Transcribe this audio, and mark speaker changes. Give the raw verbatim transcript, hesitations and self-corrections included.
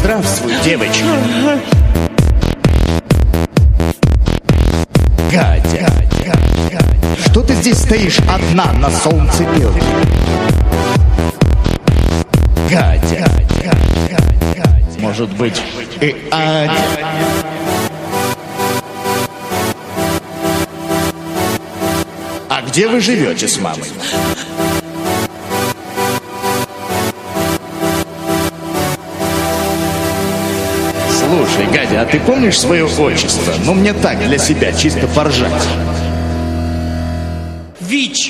Speaker 1: Здравствуй, девочка. Гадя, что ты здесь стоишь одна на солнце белом? Гадя, может быть, и Адя? А где вы живете с мамой? Слушай, Гадя, а ты помнишь свое отчество? Ну, мне так, для себя, чисто поржать.
Speaker 2: ВИЧ!